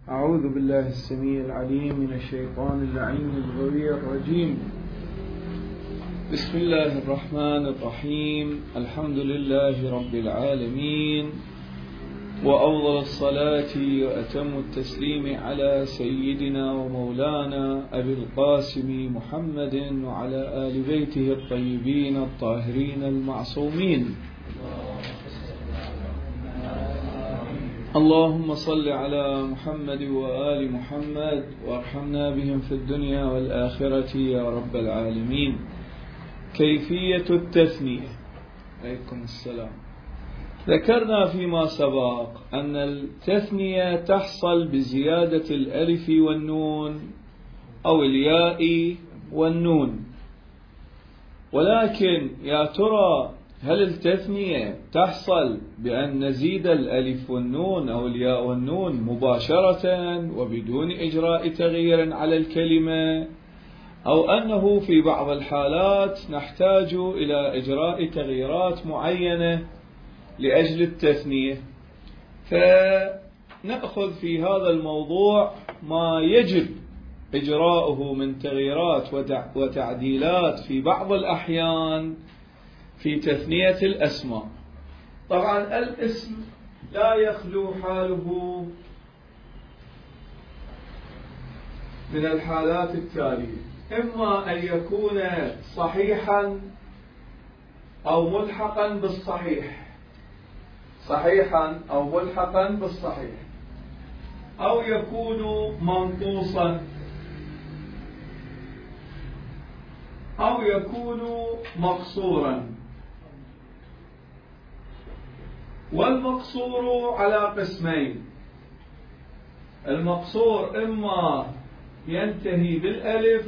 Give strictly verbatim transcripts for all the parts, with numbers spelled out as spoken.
أعوذ بالله السميع العليم من الشيطان اللعين الغوي الرجيم. بسم الله الرحمن الرحيم. الحمد لله رب العالمين، وأفضل الصلاة وأتم التسليم على سيدنا ومولانا أبي القاسم محمد وعلى آل بيته الطيبين الطاهرين المعصومين. اللهم صل على محمد وآل محمد وارحمنا بهم في الدنيا والآخرة يا رب العالمين. كيفية التثنية. عليكم السلام. ذكرنا فيما سبق أن التثنية تحصل بزيادة الألف والنون أو الياء والنون، ولكن يا ترى هل التثنية تحصل بأن نزيد الألف والنون أو الياء والنون مباشرة وبدون إجراء تغيير على الكلمة، أو أنه في بعض الحالات نحتاج إلى إجراء تغييرات معينة لأجل التثنية؟ فنأخذ في هذا الموضوع ما يجب إجراؤه من تغييرات وتعديلات في بعض الأحيان في تثنية الأسماء. طبعا الاسم لا يخلو حاله من الحالات التالية: إما أن يكون صحيحا أو ملحقا بالصحيح، صحيحا أو ملحقا بالصحيح، أو يكون منقوصا، أو يكون مقصورا. والمقصور على قسمين: المقصور إما ينتهي بالألف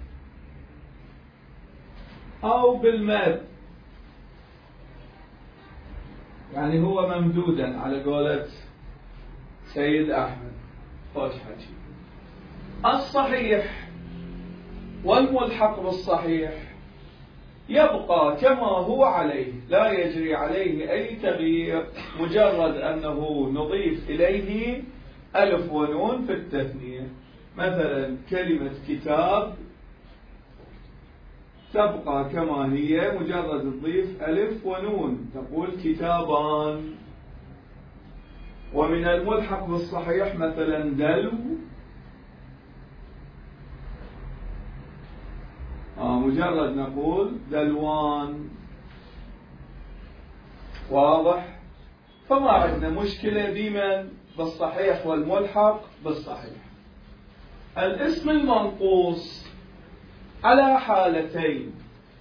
أو بالمد، يعني هو ممدودا على قولة سيد أحمد. خوش حكي. الصحيح والملحق بالصحيح يبقى كما هو عليه، لا يجري عليه أي تغيير، مجرد أنه نضيف إليه ألف ونون في التثنية. مثلا كلمة كتاب تبقى كما هي، مجرد تضيف ألف ونون تقول كتابان. ومن الملحق بالصحيح مثلا دلو، آه مجرد نقول دلوان. واضح؟ فما عندنا مشكلة بمن بالصحيح والملحق بالصحيح. الاسم المنقوص على حالتين.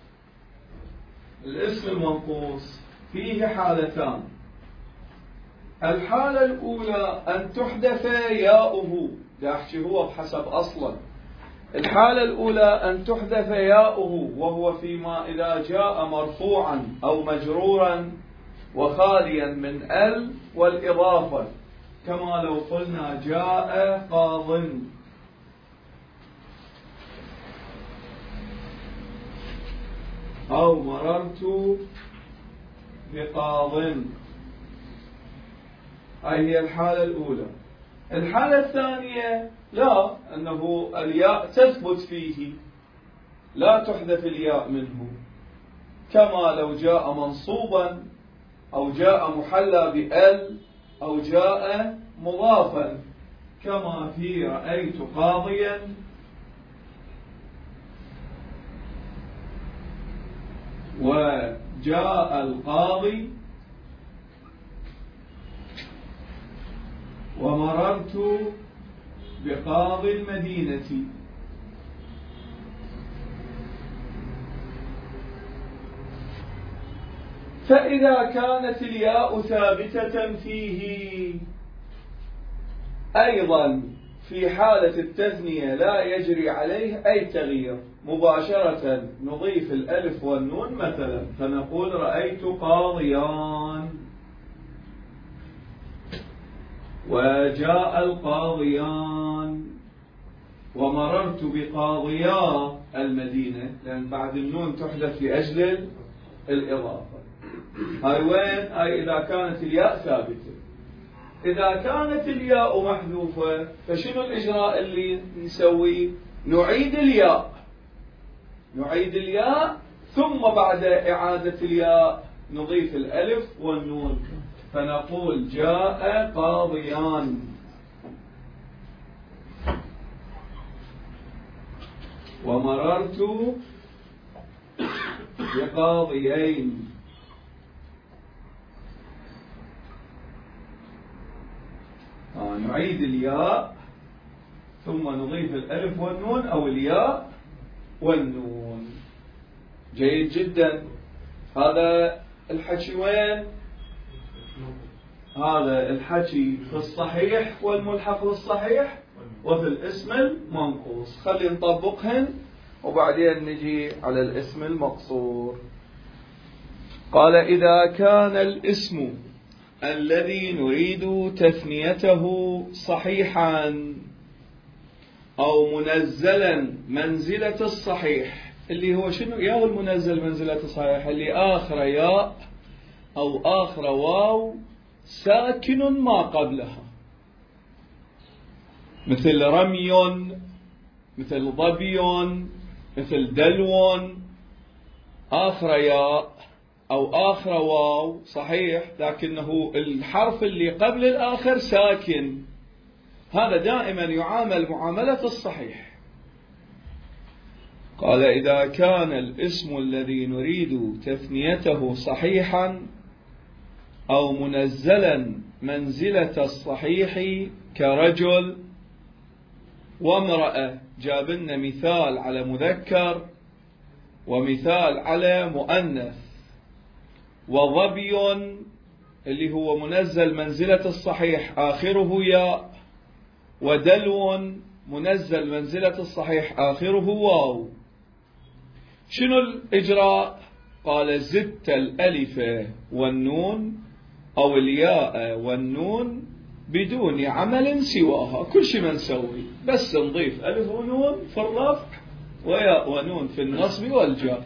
الاسم المنقوص فيه حالتان: الحالة الأولى أن تحذف ياؤه، دا أحكي هو بحسب أصلا. الحالة الأولى أن تحذف ياؤه، وهو فيما إذا جاء مرفوعا أو مجرورا وخاليا من ال والإضافة، كما لو قلنا جاء قاض، أو مررت بقاض. هذه هي الحالة الأولى. الحالة الثانية لا، أنه الياء تثبت فيه، لا تحذف الياء منه، كما لو جاء منصوبا أو جاء محلى بأل أو جاء مضافا، كما في رأيت قاضيا وجاء القاضي ومررت بقاضي المدينة. فإذا كانت الياء ثابتة فيه أيضا في حالة التثنية لا يجري عليه أي تغيير، مباشرة نضيف الألف والنون. مثلا فنقول رأيت قاضيان وجاء القاضيان ومررت بقاضيا المدينة، لأن بعد النون تحذف لأجل الإضافة. هاي وين؟ هاي إذا كانت الياء ثابتة. إذا كانت الياء محذوفة فشنو الإجراء اللي نسويه؟ نعيد الياء نعيد الياء ثم بعد إعادة الياء نضيف الألف والنون، فنقول جاء قاضيان، ومررت بقاضيين. آه نعيد الياء ثم نضيف الألف والنون أو الياء والنون. جيد جدا. هذا الحكي وين؟ هذا الحكي في الصحيح والملحق للصحيح وفي الاسم المنقوص. خلي نطبقهن وبعدين نجي على الاسم المقصور. قال إذا كان الاسم الذي نريد تثنيته صحيحا أو منزلا منزلة الصحيح، اللي هو شنو؟ يا المنزل منزلة الصحيح اللي آخر ياء أو آخر واو ساكن ما قبلها، مثل رمي، مثل ضبي، مثل دلو، آخر ياء أو آخر واو صحيح لكنه الحرف اللي قبل الآخر ساكن، هذا دائما يعامل معاملة الصحيح. قال إذا كان الاسم الذي نريد تثنيته صحيحا أو منزلا منزلة الصحيح كرجل وامرأة، جاب لنا مثال على مذكر ومثال على مؤنث، وظبي اللي هو منزل منزلة الصحيح آخره ياء، ودلو منزل منزلة الصحيح آخره واو. شنو الإجراء؟ قال زدت الألف والنون أو الياء والنون بدون عمل سواها، كل شيء ما نسوي بس نضيف ألف ونون في الرفع وياء ونون في النصب والجر.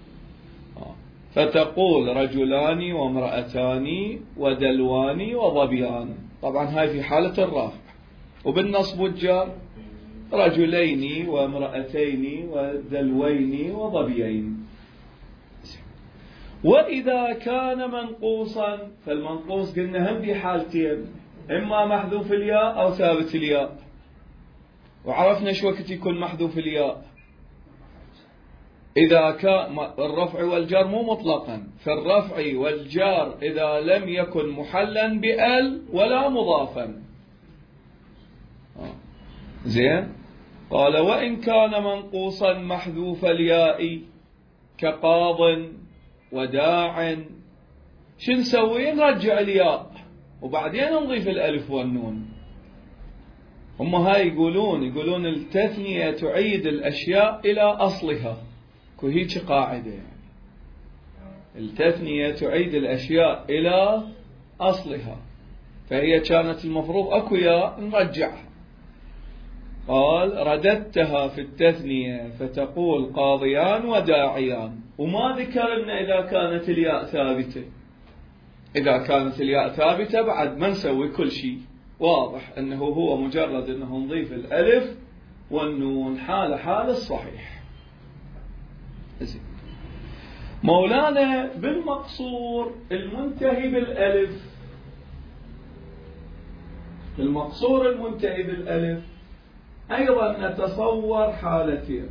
فتقول رجلان وامرأتان ودلوان وظبيان، طبعا هاي في حالة الرفع، وبالنصب والجر رجلين وامرأتين ودلوين وظبيين. وإذا كان منقوصا فالمنقوص قلنا هم بحالتين، إما محذوف الياء أو ثابت الياء، وعرفنا شو وقت يكون محذوف الياء. إذا كان الرفع والجر مو مطلقا، فالرفع والجار إذا لم يكن محلا بأل ولا مضافا. زين. قال وإن كان منقوصا محذوف الياء كقاض وداع، شو نسوي؟ نرجع الياء وبعدين نضيف الألف والنون. هم هاي يقولون يقولون التثنية تعيد الأشياء إلى أصلها، كهيك قاعدة يعني التثنية تعيد الأشياء إلى أصلها، فهي كانت المفروض أكو ياء نرجعها. قال رددتها في التثنية فتقول قاضيان وداعيان، وما ذكر لنا إذا كانت الياء ثابتة. إذا كانت الياء ثابتة بعد ما نسوي كل شيء، واضح أنه هو مجرد أنه نضيف الألف والنون حال حال الصحيح. مولانا بالمقصور المنتهي بالألف، المقصور المنتهي بالألف أيضا نتصور حالتين،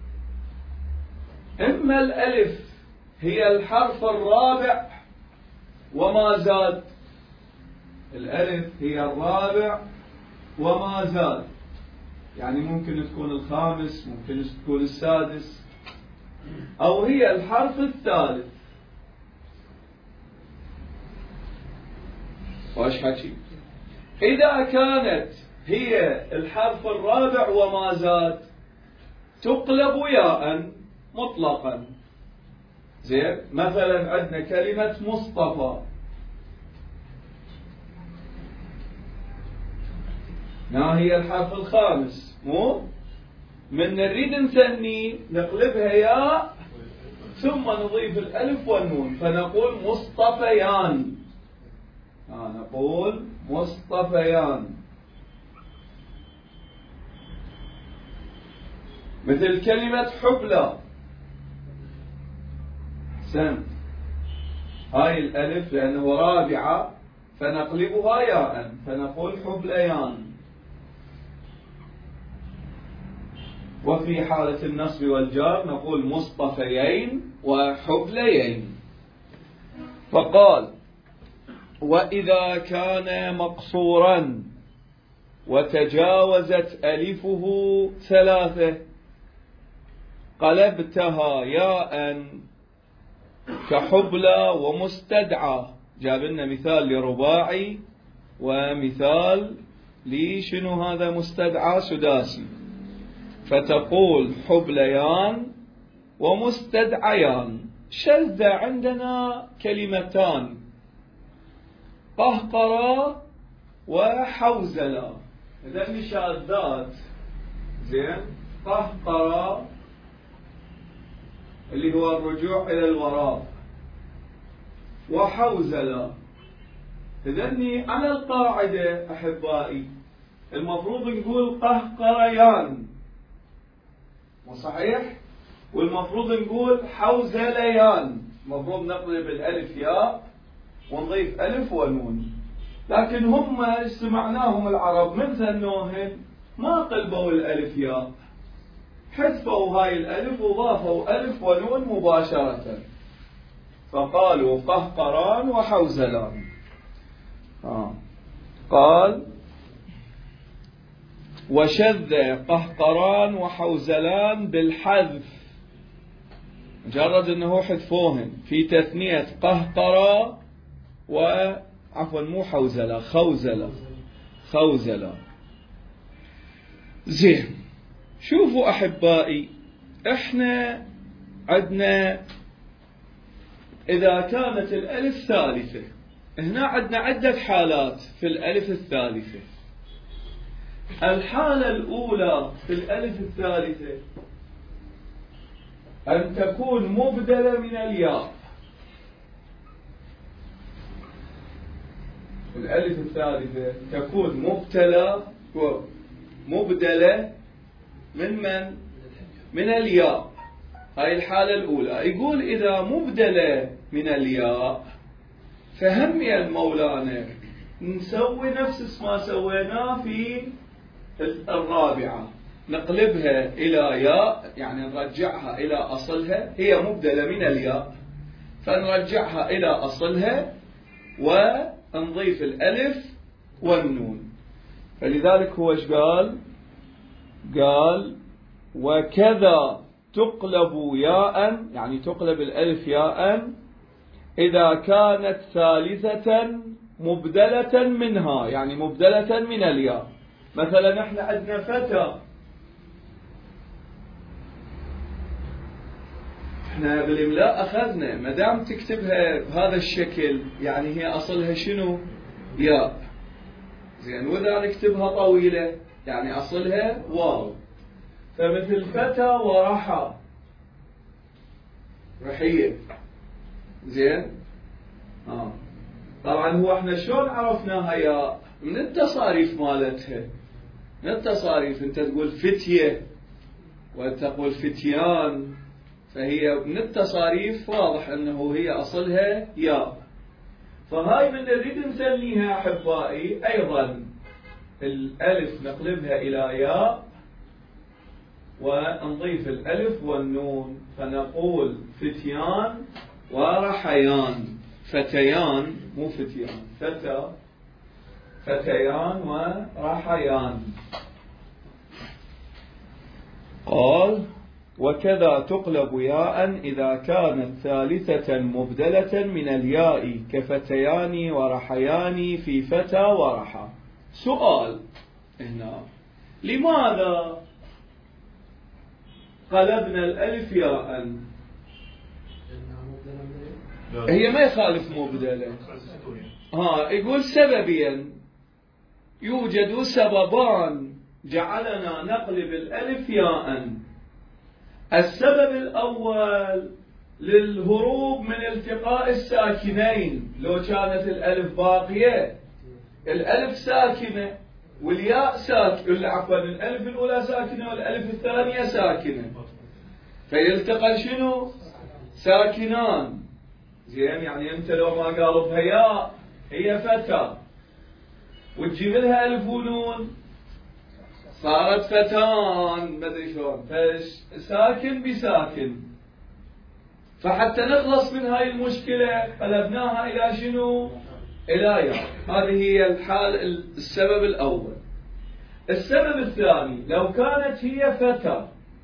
إما الألف هي الحرف الرابع وما زاد، الألف هي الرابع وما زاد، يعني ممكن تكون الخامس، ممكن تكون السادس، أو هي الحرف الثالث. واش حكي؟ إذا كانت هي الحرف الرابع وما زاد تقلب ياء مطلقا. زين. مثلا عندنا كلمة مصطفى، ما هي الحرف الخامس، مو من نريد نثني نقلبها ياء ثم نضيف الألف والنون فنقول مصطفيان. آه نقول مصطفيان. مثل كلمة حبلى، سم هاي الألف لأنه رابعة فنقلبها ياء فنقول حبليان. وفي حالة النصب والجار نقول مصطفيين وحبليين. فقال: وإذا كان مقصورا وتجاوزت ألفه ثلاثة قلبتها ياء كحبلى ومستدعى. جاب لنا مثال لرباعي ومثال لشنو هذا مستدعى سداسي. فتقول حبليان ومستدعيان. شذ عندنا كلمتان قهقرة وحوزلة، إذن شاذات. زين، قهقرة اللي هو الرجوع إلى الوراء، وحوزلة. إذن على القاعدة أحبائي المفروض نقول قهقريان، وصحيح، والمفروض نقول حوزليان. المفروض نقلب الألف ياء ونضيف ألف ونون، لكن هم سمعناهم العرب من ثنوهن ما قلبوا الألف ياء، حذفوا هاي الألف وضافوا ألف ونون مباشرة، فقالوا قهقران وحوزلان. آه. قال: وشذ قهقران وحوزلان بالحذف، مجرد أنه حذفوهن في تثنية قهقرة وعفوا مو حوزلة، خوزلة خوزلة. زين، شوفوا أحبائي، احنا عندنا إذا كانت الألف ثالثة، هنا عندنا عدة حالات في الألف الثالثة. الحالة الأولى في الألف الثالثة أن تكون مبدلة من الياء. الألف الثالثة تكون مبتلى مبدلة من من؟ من الياء. هاي الحالة الأولى. يقول إذا مبدلة من الياء فهم يا المولانا نسوي نفس ما سويناه في الرابعة، نقلبها إلى ياء، يعني نرجعها إلى أصلها. هي مبدلة من الياء فنرجعها إلى أصلها ونضيف الألف والنون. فلذلك هو ايش قال؟ قال: وكذا تقلب ياء، يعني تقلب الألف ياء إذا كانت ثالثة مبدلة منها، يعني مبدلة من الياء. مثلا احنا عندنا فتى، احنا بالإملاء أخذنا ما دام تكتبها بهذا الشكل يعني هي أصلها شنو؟ ياء. زين، وإذا نكتبها طويلة يعني أصلها واو. فمثل فتى ورحى، رحية. زين، آه. طبعا هو احنا شلون عرفناها ياء؟ من التصاريف مالتها، من التصاريف. انت تقول فتية وتقول فتيان، فهي من التصاريف واضح انه هي اصلها ياء. فهاي من نريد نسميها احبائي ايضا الالف نقلبها الى ياء ونضيف الالف والنون، فنقول فتيان ورحيان. فتيان مو فتيان، فتى، فتيان ورحيان. قال: وكذا تقلب ياء إذا كانت ثالثة مبدلة من الياء كفتيان ورحيان في فتى ورحى. سؤال هنا: لماذا قلبنا الألف ياء؟ هي ما يخالف مبدلة. ها، يقول سببيا، يوجد سببان جعلنا نقلب الألف ياء. السبب الأول للهروب من التقاء الساكنين، لو كانت الألف باقية الألف ساكنة والياء ساكنة، عفوا الألف الأولى ساكنة والألف الثانية ساكنة، فيلتقى شنو؟ ساكنان. زين، يعني أنت لو ما قالوا بها ياء هي فتى وتجيب لها ألف ونون صارت فتان، ما ادري شلون، فساكن بساكن. فحتى نخلص من هاي المشكلة قلبناها إلى شنو؟ إلى ياء. هذه هي الحال السبب الأول. السبب الثاني، لو كانت هي فتى،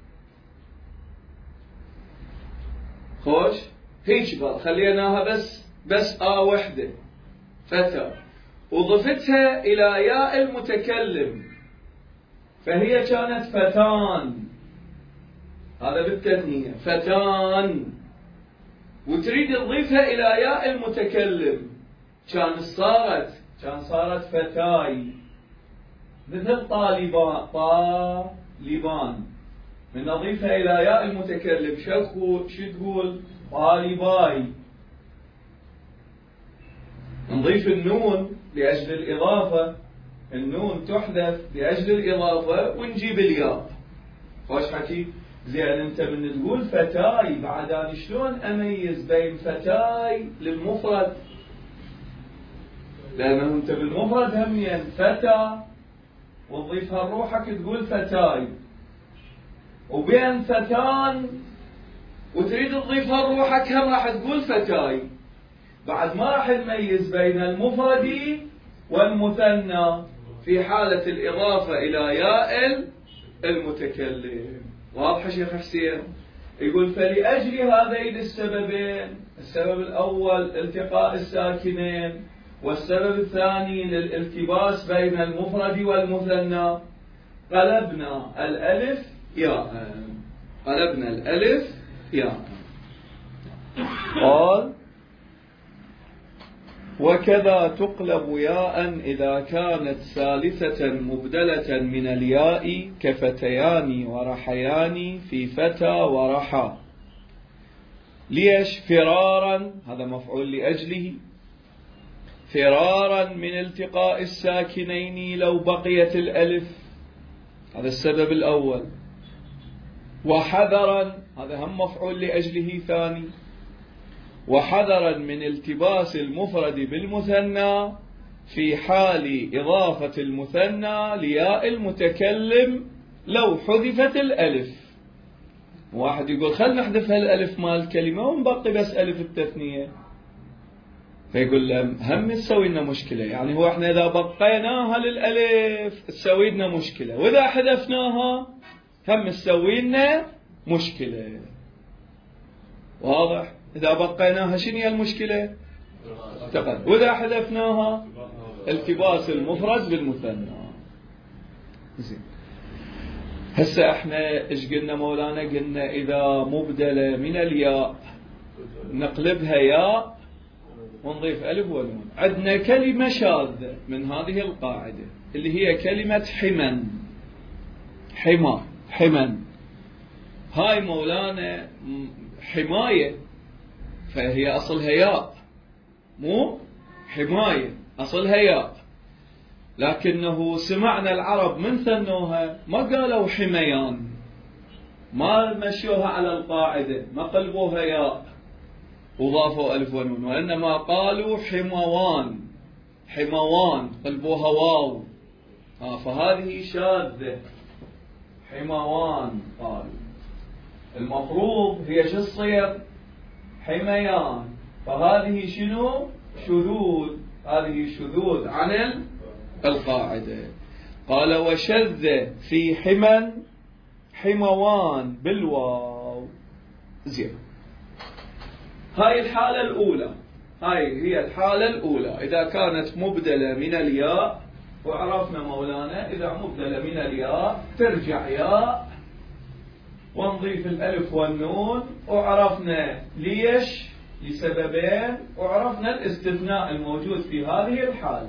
خوش هيك بقى خليناها بس بس آ وحدة فتى، وضفتها إلى ياء المتكلم فهي كانت فتان، هذا بالتثنية فتان، وتريد تضيفها إلى ياء المتكلم كان صارت كان صارت فتاي، مثل طالبان طالبان، من نضيفها إلى ياء المتكلم شو شو تقول؟ طالباي. نضيف النون لأجل الإضافة، النون تحذف لأجل الإضافة ونجيب الياء. خوش حكي؟ زين، أنت من تقول فتاي بعد أنا شلون أميز بين فتاي للمفرد؟ لأنه أنت بالمفرد همين فتى وتضيفها لروحك تقول فتاي، وبين فتان وتريد تضيفها لروحك هم راح تقول فتاي، بعد ما راح تميز بين المفرد والمثنى في حالة الإضافة إلى ياء المتكلم. واضح شيخ حسين؟ يقول فلأجل هذين السببين، السبب الأول التقاء الساكنين، والسبب الثاني للالتباس بين المفرد والمثنى، قلبنا الألف ياء، قلبنا الألف ياء. قال وكذا تقلب ياء إذا كانت ثالثة مبدلة من الياء كفتيان ورحيان في فتى ورحى. ليش؟ فرارا، هذا مفعول لأجله، فرارا من التقاء الساكنين لو بقيت الألف، هذا السبب الأول. وحذرا، هذا هم مفعول لأجله ثاني، وحذرا من التباس المفرد بالمثنى في حال إضافة المثنى لياء المتكلم لو حذفت الألف. واحد يقول خل نحذفها الألف مال الكلمة ونبقي بس ألف التثنية، فيقول لهم هم تسوي لنا مشكلة، يعني هو احنا إذا بقيناها للألف تسوي لنا مشكلة، وإذا حذفناها هم تسوي لنا مشكلة. واضح؟ إذا بقيناها شنو هي المشكلة؟ تقد. وإذا حذفناها التباس المفرد بالمثنى. زين، هسه احنا ايش قلنا مولانا؟ قلنا إذا مبدلة من الياء نقلبها ياء ونضيف ألف ونون. عندنا كلمة شاذة من هذه القاعدة اللي هي كلمة حمن، حما، حمن. هاي مولانا حماية، فهي أصلها ياء، مو حماية، أصلها ياء، لكنه سمعنا العرب من ثنوها ما قالوا حميان، ما مشوها على القاعدة، ما قلبوها ياء وضافوا ألف ونون، وإنما قالوا حموان، حموان قلبوها واو. آه فهذه شاذة، حموان قالوا. المفروض هي شو تصير؟ حميان، فهذه شنو؟ شذوذ، هذه شذوذ عن القاعدة. قال وشذ في حمن حموان بالواو. زين، هاي الحالة الأولى، هاي هي الحالة الأولى إذا كانت مبدلة من الياء. وعرفنا مولانا إذا مبدلة من الياء ترجع ياء ونضيف الألف والنون، وعرفنا ليش لسببين، وعرفنا الاستثناء الموجود في هذه الحالة.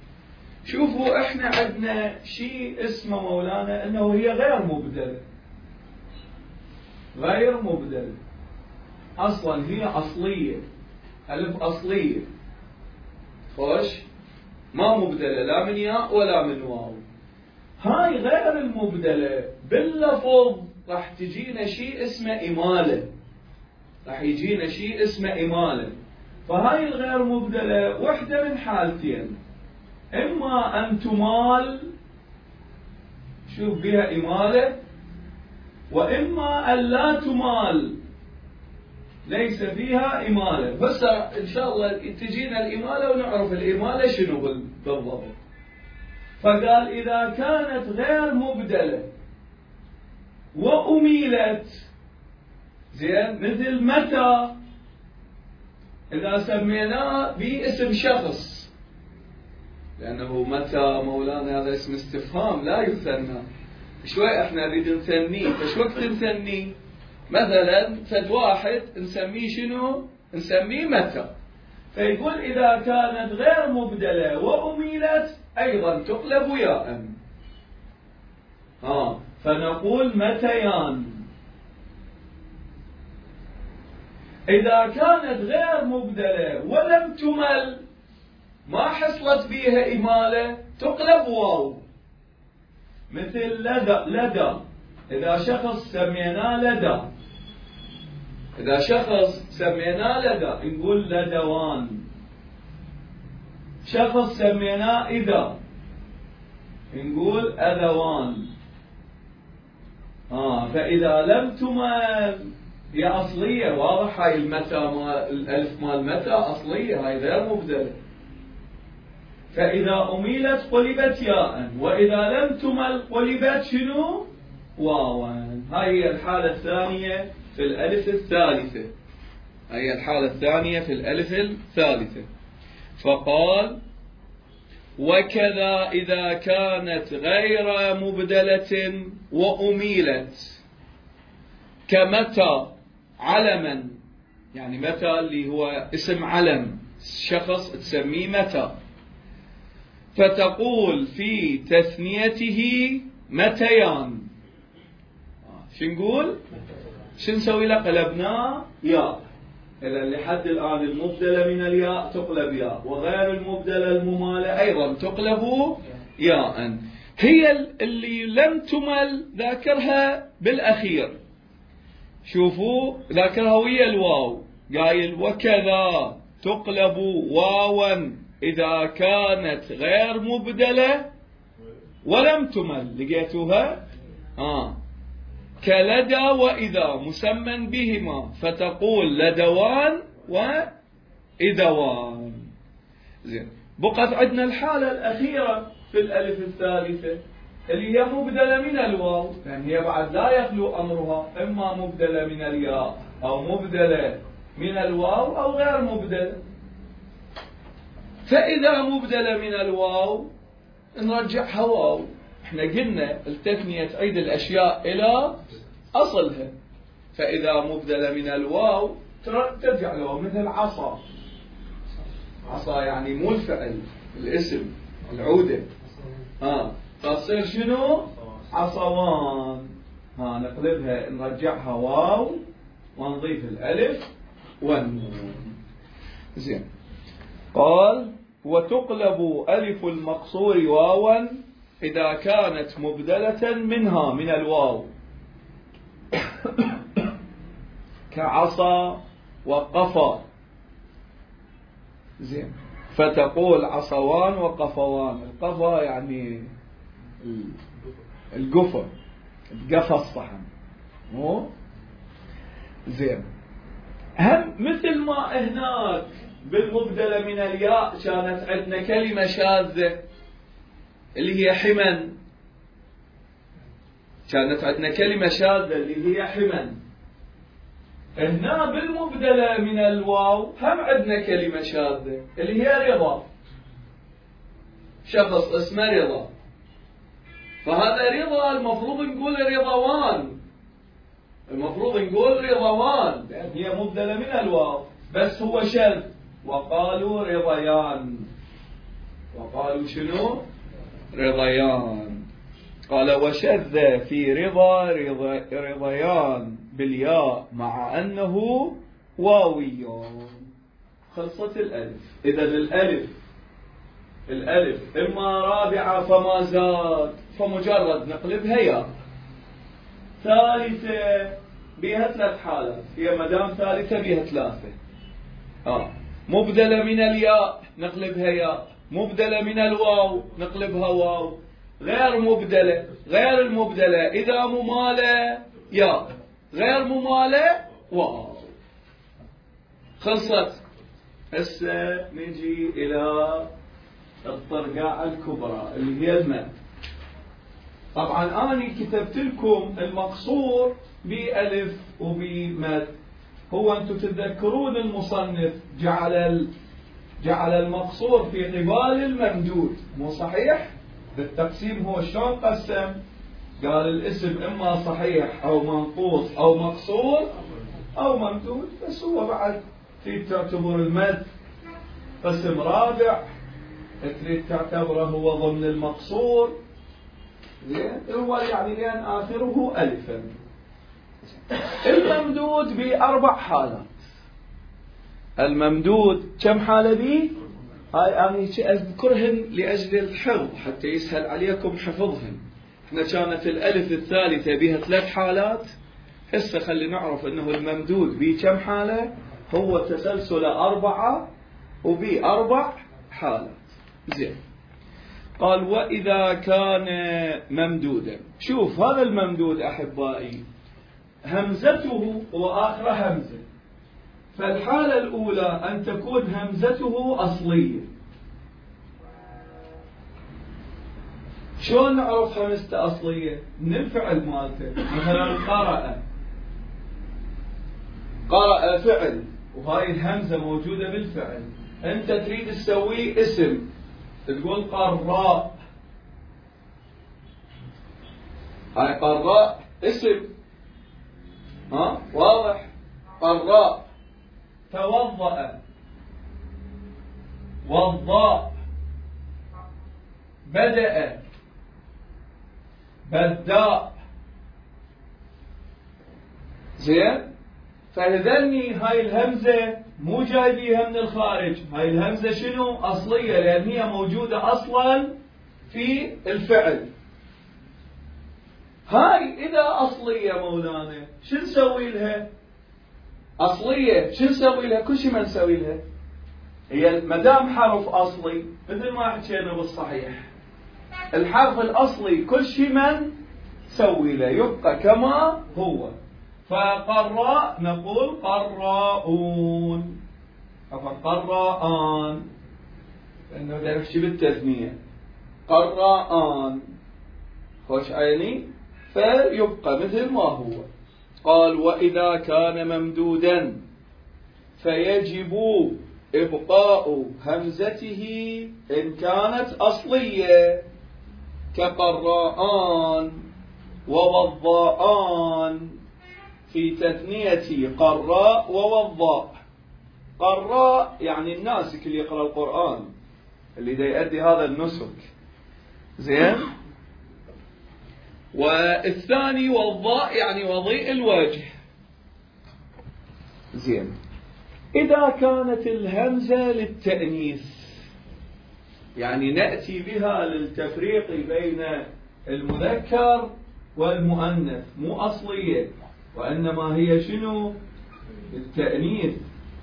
شوفوا احنا عندنا شيء اسمه مولانا انه هي غير مبدلة، غير مبدلة اصلا، هي اصلية، الف اصلية. خوش ما مبدلة لا من ياء ولا من واو. هاي غير المبدلة باللفظ راح تجينا شيء اسمه إمالة، راح يجينا شيء اسمه إمالة. فهاي الغير مبدلة وحدة من حالتين، إما أن تمال، شوف بها إمالة، وإما أن لا تمال ليس فيها إمالة. بس إن شاء الله تجينا الإمالة ونعرف الإمالة شنو بالضبط. فقال إذا كانت غير مبدلة وأميلت، زين، مثل متى، إذا سميناه باسم شخص، لأنه متى مولانا هذا اسم استفهام لا يثنى، شوي احنا نريد نثنيه، فش وقت نثنيه؟ مثلا فد واحد نسميه شنو؟ نسميه متى. فيقول إذا كانت غير مبدلة وأميلت أيضا تقلب ياء. ها فنقول متيان. إذا كانت غير مبدلة ولم تمل، ما حصلت بها إمالة، تقلب واو. مثل لدى، لدى، إذا شخص سميناه لدى، إذا شخص سميناه لدى نقول لدوان. شخص سميناه إذا نقول أذوان. آه فإذا لم تمل هي أصلية، واضح هاي المتى مال الألف مال متى أصلية، هاي غير مبدلة. فإذا أميلت قلبت ياء، وإذا لم تمل قلبت شنو؟ واوا. هاي الحالة الثانية في الألف الثالثة. هاي الحالة الثانية في الألف الثالثة. فقال: وكذا إذا كانت غير مبدلة وأميلت، كمتى علما، يعني متى اللي هو اسم علم، شخص تسميه متى، فتقول في تثنيته متيان. شو نقول؟ شو نسوي له؟ قلبناه ياء. إذا لحد الآن المبدلة من الياء تقلب ياء، وغير المبدلة الممالة أيضا تقلب ياء. هي اللي لم تمل ذاكرها بالأخير، شوفوا ذاكرها ويا الواو، قايل: وكذا تقلب واوا إذا كانت غير مبدلة ولم تمل. لقيتوها؟ آه كلدى وإذا مسمى بهما، فتقول لدوان وإذوان. زين، بقت عندنا الحالة الأخيرة في الألف الثالثة اللي هي مبدلة من الواو، لأن هي بعد لا يخلو أمرها إما مبدلة من الياء أو مبدلة من الواو أو غير مبدلة. فإذا مبدلة من الواو نرجعها واو. احنا قلنا التثنية تعيد الأشياء إلى أصلها. فإذا مبدلة من الواو ترجع له، مثل عصا. عصا يعني مو الفعل، الاسم، العودة. ها تصير شنو؟ عصوان. ها نقلبها نرجعها واو ونضيف الألف والنون. زين، قال: وتقلب ألف المقصور واوا إذا كانت مبدلة منها من الواو، كعصا وقفا. زين، فتقول عصوان وقفوان. القفا يعني القفا، القفا الصحن، مو زين. هم مثل ما هناك بالمبدلة من الياء كانت عندنا كلمة شاذة اللي هي حمن، كانت عندنا كلمة شاذة اللي هي حمن. هنا بالمبدلة من الواو هم عندنا كلمة شاذة اللي هي رضا، شخص اسمه رضا. فهذا رضا المفروض نقول رضوان، المفروض نقول رضوان لأن هي مبدلة من الواو، بس هو شاذ. وقالوا رضيان، وقالوا شنو؟ رضيان. قال: وشذ في رضا رضيان بالياء مع أنه واوي. خلصت الألف. إذا الألف الألف إما رابعة فما زاد فمجرد نقلبها ياء. ثالثة بها ثلاث حالات، هي مدام ثالثة بها ثلاثة. آه. مبدلة من الياء نقلبها ياء، مبدلة من الواو نقلبها واو، غير مبدلة غير المبدلة إذا ممالة ياء، غير ممالة واو. خلصت. هسه نجي إلى الطرقاعة الكبرى اللي هي المد. طبعا أنا كتبت لكم المقصور بألف وبمد. هو أنتم تتذكرون المصنف جعل جعل المقصور في قبال الممدود، مو صحيح؟ بالتقسيم هو شلون قسم؟ قال الاسم إما صحيح أو منقوص أو مقصور أو ممدود. بس هو بعد تريد تعتبر المد قسم رابع، تريد تعتبره هو ضمن المقصور، زين؟ هو يعني لأن آخره ألفا. الممدود بأربع حالات. الممدود كم حالة بيه؟ هاي أنا أذكرهن لأجل الحفظ حتى يسهل عليكم حفظهن. احنا كانت الألف الثالثة بها ثلاث حالات، هسه خلي نعرف أنه الممدود بيه كم حالة. هو تسلسل أربعة وبي أربع حالات. زين. قال وإذا كان ممدودا. شوف هذا الممدود أحبائي همزته وآخر همزة. فالحالة الأولى أن تكون همزته أصلية. شلون نعرف همزته أصلية؟ من الفعل مالته. مثلا قرأ، قرأ فعل وهاي الهمزة موجودة بالفعل، أنت تريد تسويه اسم تقول قراء. هاي قراء اسم، ها واضح؟ قراء. توضأ، وضاء، بدأ، بداء. زين؟ فهذني هاي الهمزة مو جايبيها من الخارج، هاي الهمزة شنو؟ أصلية، لأن هي موجودة أصلا في الفعل. هاي إذا أصلية مولانا شو نسوي لها؟ أصلية شو نسوي لها؟ كل شيء ما نسوي لها. هي مدام حرف أصلي مثل ما حكينا بالصحيح، الحرف الأصلي كل شيء من نسوي له يبقى كما هو. فقراء نقول قراءون، قراءان، لأنه بدنا نحكي بالتثنية. قراءان خوش عيني، فيبقى مثل ما هو. قال وإذا كان ممدودا فيجب إبقاء همزته إن كانت أصلية كقراءان ووضاءان في تثنية قراء ووضاء. قراء يعني الناسك اللي يقرأ القرآن، اللي دا يؤدي هذا النسك. زين. والثاني وضاء يعني وضيء الوجه. زين. إذا كانت الهمزة للتأنيث، يعني نأتي بها للتفريق بين المذكر والمؤنث، مو أصلية وإنما هي شنو؟ التأنيث.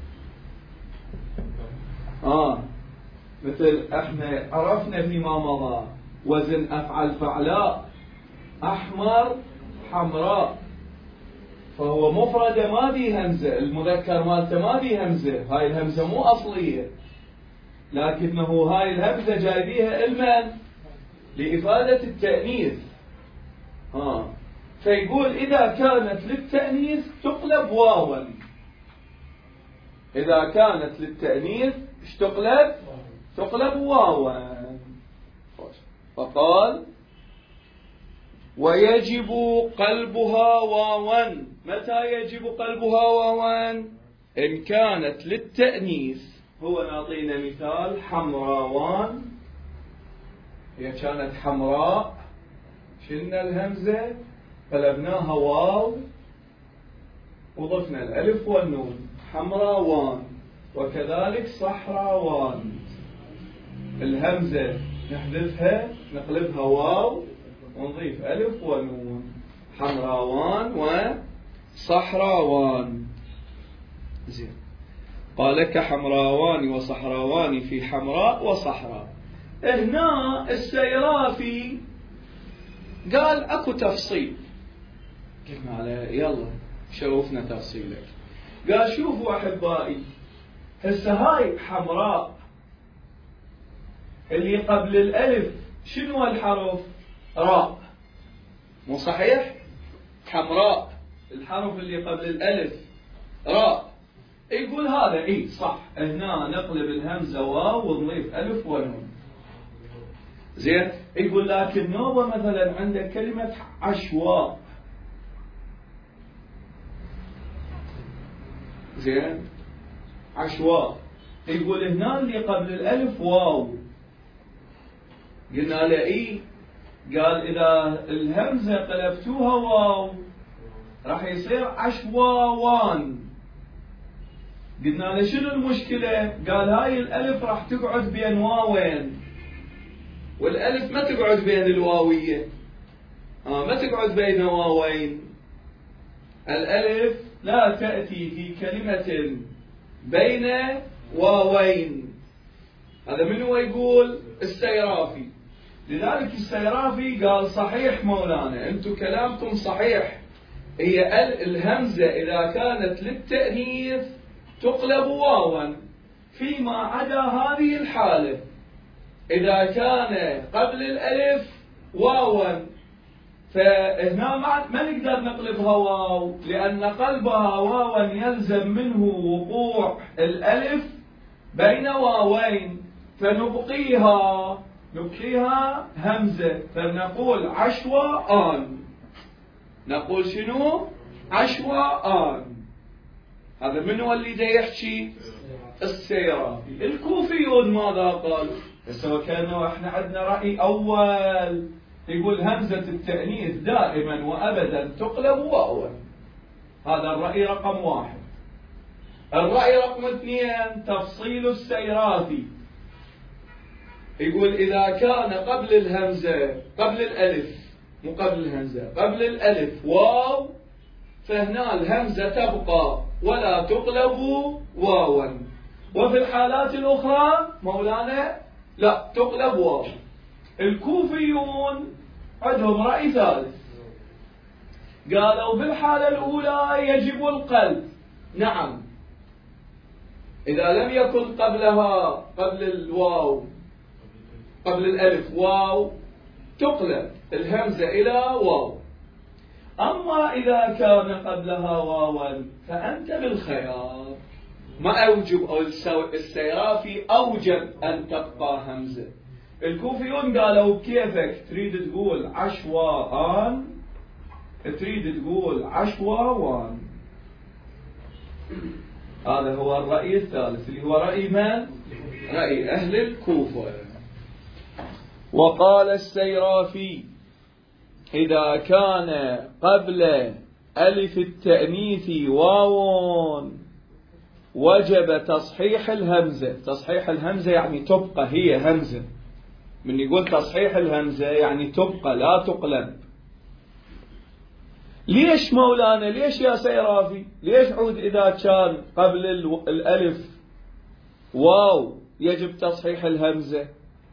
آه مثل احنا عرفنا فيما مضى وزن أفعل فعلاء، أحمر حمراء، فهو مفردة ما بي همزة، المذكر مالته ما بي همزة، هاي الهمزة مو أصلية، لكنه هاي الهمزة جايبيها المن لإفادة التأنيث. آه. فيقول إذا كانت للتأنيث تقلب واوا. إذا كانت للتأنيث ايش تقلب؟ تقلب واوا. فقال ويجب قلبها واوا. متى يجب قلبها واوا؟ إن كانت للتأنيث. هو نعطينا مثال حمراوان، هي كانت حمراء، شلنا الهمزة قلبناها واو وضفنا الألف والنون، حمراوان. وكذلك صحراوان، الهمزة نحذفها نقلبها واو ونضيف ألف ونون. حمراوان وصحراوان. زين. قال كحمراوان وصحراوان في حمراء وصحراء. هنا السيرافي قال اكو تفصيل. قلنا عليه يلا شوفنا تفصيلك. قال شوفوا احبائي، هسه هاي حمراء اللي قبل الالف شنو الحرف؟ راء، مو صحيح؟ حمراء الحرف اللي قبل الالف راء. يقول هذا اي صح، هنا نقلب الهمزه واو ونضيف الف ونون. زين. يقول لكن نوبه مثلا عندك كلمه عشواء. زين. عشواء. يقول هنا اللي قبل الالف واو. قلنا له اي. قال اذا الهمزه قلبتوها واو راح يصير عشواوان. قلنا له شنو المشكله؟ قال هاي الالف راح تقعد بين واوين، والالف ما تقعد بين الواويه. آه ما تقعد بين واوين. الالف لا تاتي في كلمه بين واوين. هذا من هو يقول؟ السيرافي. لذلك السيرافي قال صحيح مولانا، انتم كلامكم صحيح، هي الهمزه اذا كانت للتانيث تقلب واوا، فيما عدا هذه الحاله اذا كان قبل الالف واوا فهنا ما نقدر نقلبها واو، لان قلبها واوا يلزم منه وقوع الالف بين واوين، فنبقيها نبقيها همزه، فنقول عشواءان. نقول شنو؟ عشواءان. هذا من هو اللي دا يحكي؟ السيرافي. الكوفيون ماذا قالوا؟ هسه كانوا احنا عندنا راي اول يقول همزه التانيث دائما وابدا تقلب واوا. هذا الراي رقم واحد. الراي رقم اثنين تفصيل السيرافي. يقول اذا كان قبل الهمزه قبل الالف مو قبل الهمزه قبل الالف واو فهنا الهمزه تبقى ولا تقلب واوا، وفي الحالات الاخرى مولانا لا تقلب واو. الكوفيون عندهم راي ثالث، قالوا بالحاله الاولى يجب القلب. نعم، اذا لم يكن قبلها قبل الواو قبل الالف واو تقلب الهمزه الى واو. أما إذا كان قبلها واوا فأنت بالخيار. ما أوجب أو السيرافي أوجب أن تبقى همزة. الكوفيون قالوا كيفك تريد تقول عشواءان تريد تقول عشواوان. هذا هو الرأي الثالث اللي هو رأي من؟ رأي أهل الكوفة. وقال السيرافي إذا كان قبل ألف التأنيث واو وجب تصحيح الهمزة. تصحيح الهمزة يعني تبقى هي همزة. من يقول تصحيح الهمزة يعني تبقى لا تقلب. ليش مولانا؟ ليش يا سيرافي؟ ليش عود إذا كان قبل الألف واو يجب تصحيح الهمزة؟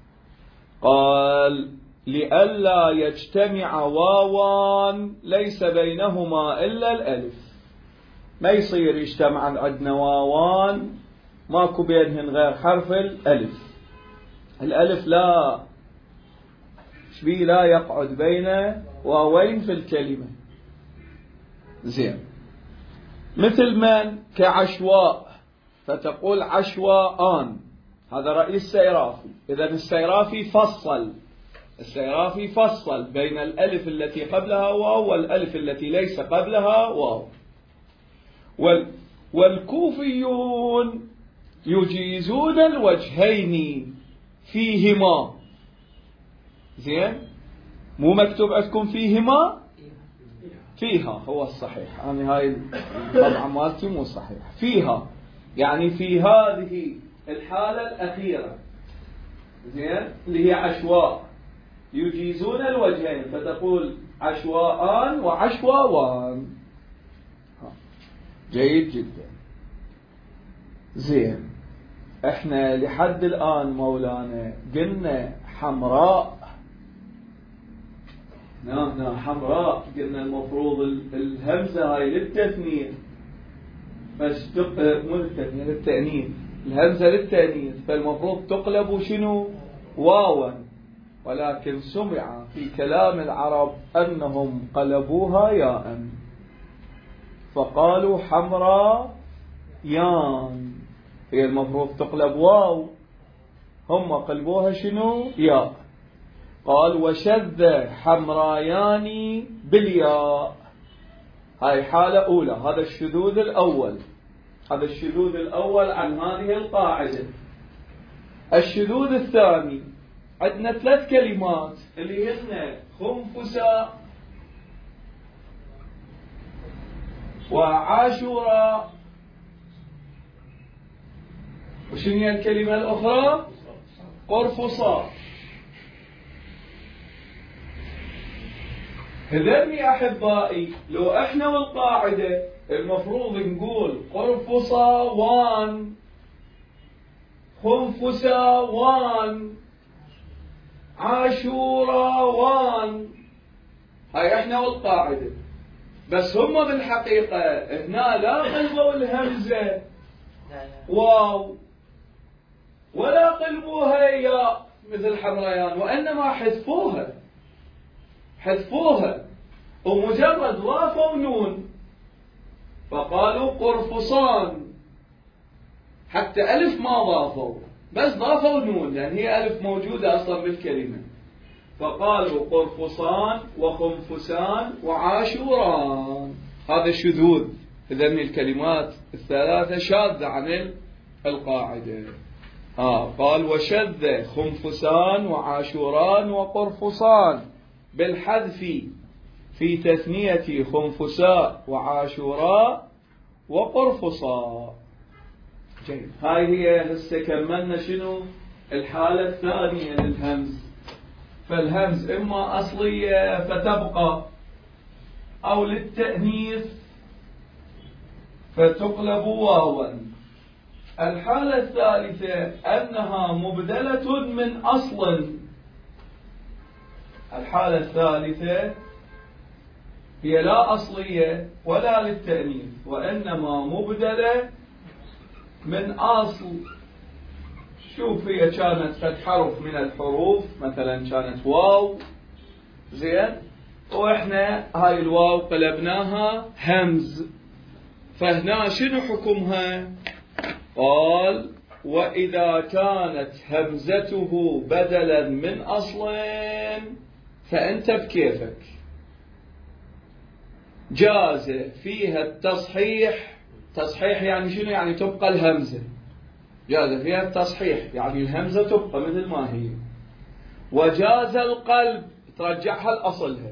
قال لئلا يجتمع واوان ليس بينهما إلا الألف. ما يصير يجتمع عندنا واوان ماكو بينهن غير حرف الألف. الألف لا شبيه لا يقعد بين واوين في الكلمة. زين. مثل من؟ كعشواء فتقول عشواءان. هذا رأي السيرافي. إذن السيرافي فصل السيرافي فصل بين الألف التي قبلها واو والألف التي ليس قبلها واو. وال والكوفيون يجيزون الوجهين فيهما. زين؟ مو مكتوب عندكم فيهما؟ فيها هو الصحيح. أنا هاي طبعا مالتي مو صحيح. فيها يعني في هذه الحالة الأخيرة زين، اللي هي عشواء، يجيزون الوجهين، فتقول عشواءان وعشواوان. جيد جدا. زين، احنا لحد الآن مولانا قلنا حمراء، نعم نعم حمراء، قلنا المفروض الهمزة هاي للتثنية، بس مو للتثنية، للتأنيث، الهمزة للتأنيث، فالمفروض تقلب شنو؟ واوا، ولكن سمع في كلام العرب أنهم قلبوها ياء، فقالوا حمراء يان، هي المفروض تقلب واو، هم قلبوها شنو؟ ياء. قال وشذ حمرايان بالياء، هاي حالة أولى، هذا الشذوذ الأول، هذا الشذوذ الأول عن هذه القاعدة. الشذوذ الثاني، عندنا ثلاث كلمات اللي هن خنفساء وعاشوراء، وشنو هي الكلمة الأخرى؟ قرفصاء. هذين يا أحبائي لو احنا والقاعدة المفروض نقول قرفصاوان، خنفساوان، عاشوراوان، هاي احنا والقاعدة، بس هم بالحقيقة هنا لا قلبوا الهمزة واو ولا قلبوها ياء مثل حمريان، وإنما حذفوها حذفوها ومجرد ضافوا نون، فقالوا قرفصان، حتى ألف ما ضافوا، بس ضافوا نون لأن هي ألف موجودة أصلا بالكلمة، فقالوا قرفصان وخنفسان وعاشوران. هذا شذوذ، إذن الكلمات الثلاثة شاذة عن القاعدة. آه قال وشذ خنفسان وعاشوران وقرفصان بالحذف في تثنية خنفساء وعاشوراء وقرفصاء. جيد، هاي هي هسه كملنا شنو الحالة الثانية للهمز. فالهمز إما أصلية فتبقى، أو للتأنيث فتقلب واوا. الحالة الثالثة أنها مبدلة من أصل. الحالة الثالثة هي لا أصلية ولا للتأنيث، وإنما مبدلة من أصل. شوف، هي كانت قد حرف من الحروف، مثلا كانت واو، زين، وإحنا هاي الواو قلبناها همز، فهنا شنو حكمها؟ قال وإذا كانت همزته بدلا من أصلين فأنت بكيفك، جاز فيها التصحيح. تصحيح يعني شنو؟ يعني تبقى الهمزة، جاز فيها التصحيح يعني الهمزة تبقى مثل ما هي، وجاز القلب ترجعها لأصلها.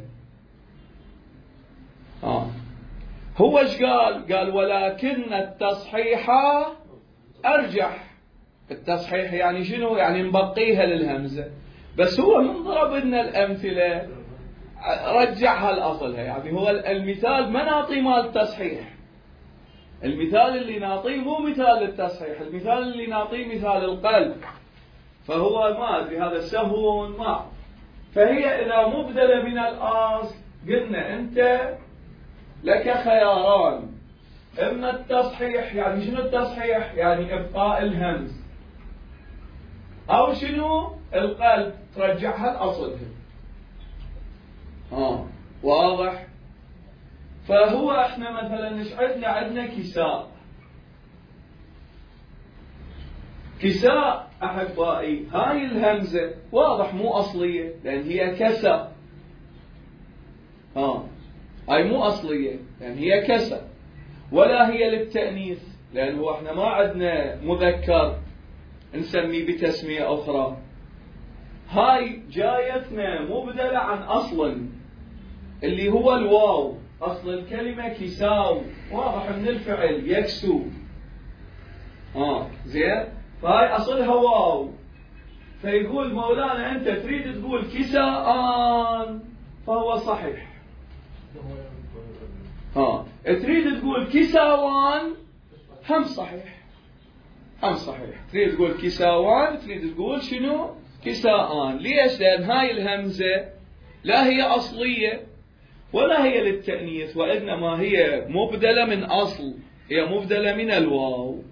آه. هو ايش قال؟ قال ولكن التصحيح أرجح. التصحيح يعني شنو؟ يعني نبقيها للهمزة، بس هو من ضرب لنا الأمثلة رجعها لأصلها، يعني هو المثال ما نعطي مال التصحيح، المثال اللي نعطيه مو مثال للتصحيح، المثال اللي نعطيه مثال القلب، فهو ما أدري هذا سهو ما. فهي إذا مبدلة من الأصل قلنا أنت لك خياران، إما التصحيح، يعني شنو التصحيح؟ يعني إبقاء الهمز، أو شنو؟ القلب ترجعها لأصلها. آه واضح؟ فهو احنا مثلا ايش عندنا؟ عندنا كساء. كساء أحبائي هاي الهمزة واضح مو أصلية لأن هي كسا. آه هاي مو أصلية لأن هي كسا، ولا هي للتأنيث لأن هو احنا ما عندنا مذكر نسميه بتسمية أخرى. هاي جايتنا مبدلة عن أصل اللي هو الواو، أصل الكلمة كساو، واضح من الفعل يكسو. آه زين، فهاي أصلها واو، فيقول مولانا أنت تريد تقول كساءان فهو صحيح، ها تريد تقول كساوان هم صحيح، هم صحيح. تريد تقول كساوان تريد تقول شنو كساءان. ليش؟ لأن هاي الهمزة لا هي أصلية ولا هي للتأنيث، وإنما هي مبدلة من أصل، هي مبدلة من الواو.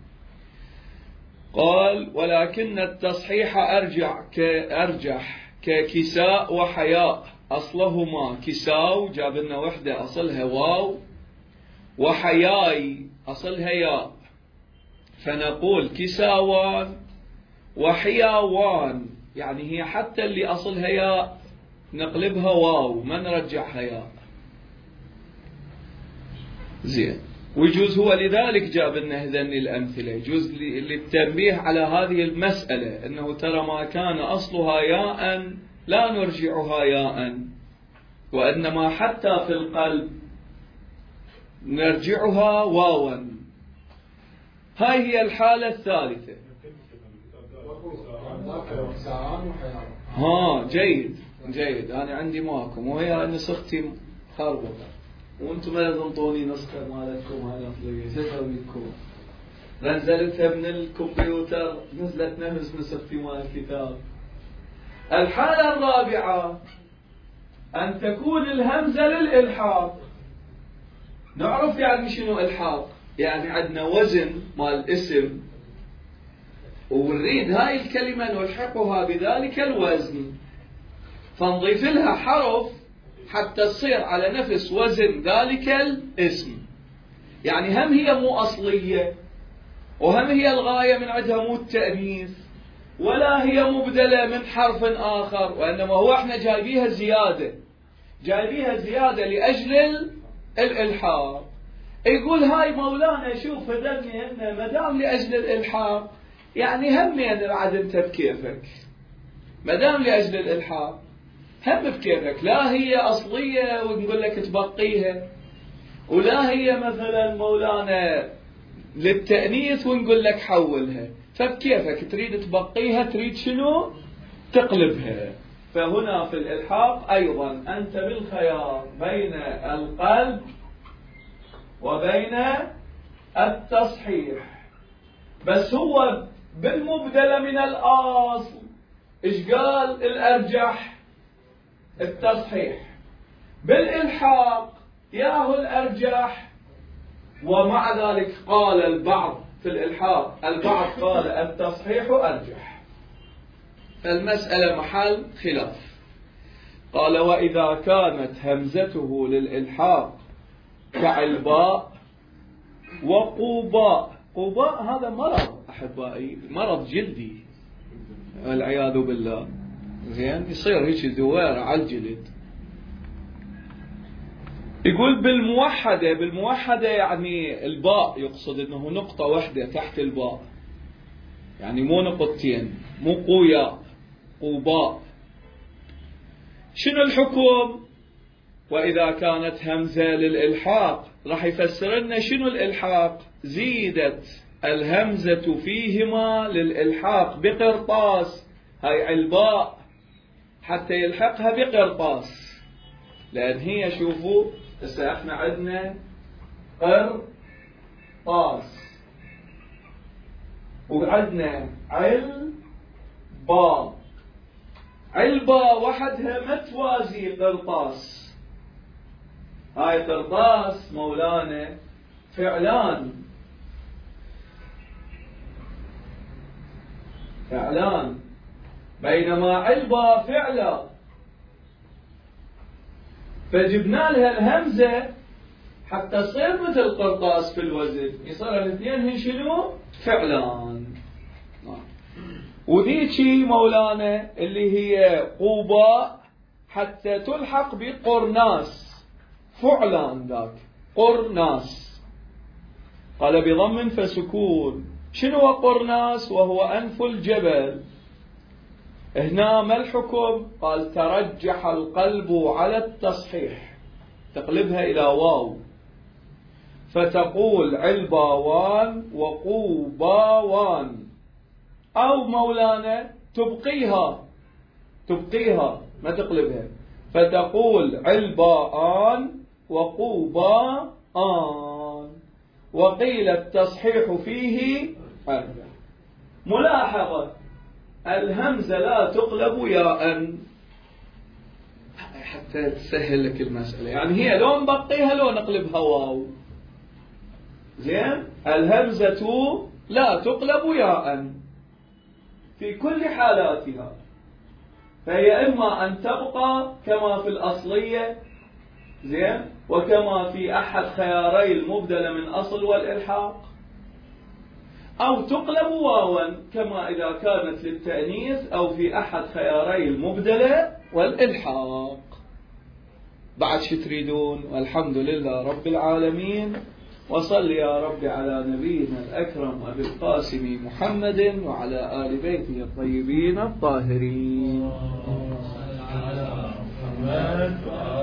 قال ولكن التصحيح أرجع كأرجح ككساء وحياء، أصلهما كساو جاب لنا وحدة أصلها واو، وحياي أصلها ياء، فنقول كساوان وحياوان، يعني هي حتى اللي أصلها ياء نقلبها واو ما نرجعها ياء. زين. ويجوز هو لذلك جاب لنا هذين الأمثلة، يجوز للتنبيه على هذه المسألة أنه ترى ما كان أصلها ياء لا نرجعها ياء، وإنما حتى في القلب نرجعها واوا. هاي هي الحالة الثالثة. ها جيد جيد، أنا عندي معكم وهي نسختي خربطة وانتم ما تنطوني نسخة مالتكم هاي أصلية، شو أسوي لكم؟ نزلتها من الكمبيوتر، نزلت نفس نسختي مال الكتاب. الحالة الرابعة أن تكون الهمزة للإلحاق. نعرف يعني شنو إلحاق؟ يعني عندنا وزن مال الاسم ونريد هاي الكلمة نلحقها بذلك الوزن، فنضيف لها حرف حتى تصير على نفس وزن ذلك الاسم. يعني هم هي مو أصلية، وهم هي الغاية من عندها مو التأنيث، ولا هي مبدلة من حرف آخر، وإنما هو احنا جايبيها زيادة، جايبيها زيادة لأجل الإلحاق. يقول هاي مولانا شوف هذني هن مدام لأجل الإلحاق، يعني هم يعني بعد انت بكيفك، مدام لأجل الإلحاق هم بكيفك، لا هي أصلية ونقول لك تبقيها، ولا هي مثلا مولانا للتأنيث ونقول لك حولها، فبكيفك تريد تبقيها تريد شنو تقلبها. فهنا في الإلحاق أيضا أنت بالخيار بين القلب وبين التصحيح، بس هو بالمبدلة من الأصل إيش قال؟ الأرجح التصحيح، بالإلحاق ياهو الأرجح. ومع ذلك قال البعض في الإلحاق، البعض قال التصحيح أرجح. فالمسألة محل خلاف. قال وإذا كانت همزته للإلحاق كعلباء وقوباء. قوباء هذا مرض أحبائي، مرض جلدي والعياذ بالله. زين يصير هيك ذوار على الجلد. يقول بالموحدة، بالموحدة يعني الباء يقصد انه نقطة واحدة تحت الباء، يعني مو نقطتين، مو قوياء قوباء. شنو الحكم؟ وإذا كانت همزة للإلحاق راح يفسر لنا شنو الإلحاق. زيدت الهمزة فيهما للإلحاق بقرطاس، هاي علباء حتى يلحقها بقرطاس، لأن هي شوفوا هسه احنا عندنا قرطاس وعندنا علباء، علباء وحدها ما توازي قرطاس. هاي قرطاس مولانا فعلان، فعلان، بينما علباء فعلا، فجبنا لها الهمزة حتى تصير مثل قرطاس في الوزن، يصير الاثنين هن شنو؟ فعلان. وذيشي مولانا اللي هي قوباء حتى تلحق بقرناس، فعلان ذاك قرناس. قال بضم فسكون. شنو قرناس؟ وهو أنف الجبل. هنا ما الحكم؟ قال ترجح القلب على التصحيح، تقلبها إلى واو، فتقول علباوان وقوباوان. أو مولانا تبقيها تبقيها ما تقلبها، فتقول علباءان وقوباءان، وقيل التصحيح فيه أربع. ملاحظة: الهمزة لا تقلب ياء حتى تسهل لك المسألة، يعني هي لو نبقيها لو نقلبها واو. زين، الهمزة لا تقلب ياء في كل حالاتها، فهي إما أن تبقى كما في الأصلية، زين، وكما في أحد خياري المبدلة من أصل والإلحاق، أو تقلب واوا كما إذا كانت للتأنيث أو في أحد خياري المبدلة والإلحاق. بعد شو تريدون؟ والحمد لله رب العالمين، وصل يا رب على نبينا الأكرم أبي القاسم محمد وعلى آل بيته الطيبين الطاهرين.